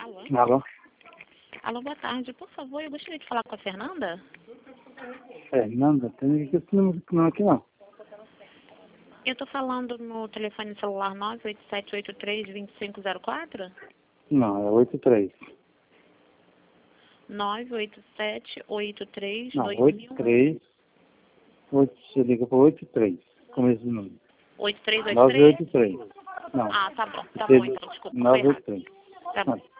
Alô? Alô? Alô, boa tarde. Por favor, eu gostaria de falar com a Fernanda. Fernanda, tem esse número não aqui não. Eu estou falando no telefone celular 98783-2504? Não, é 83. 98783-2000. Não, 83. Você liga para 83. Começo do número. 8383? 983. Não. Ah, tá bom. Tá bom, então. Desculpa, foi errado. 983. Tá bom.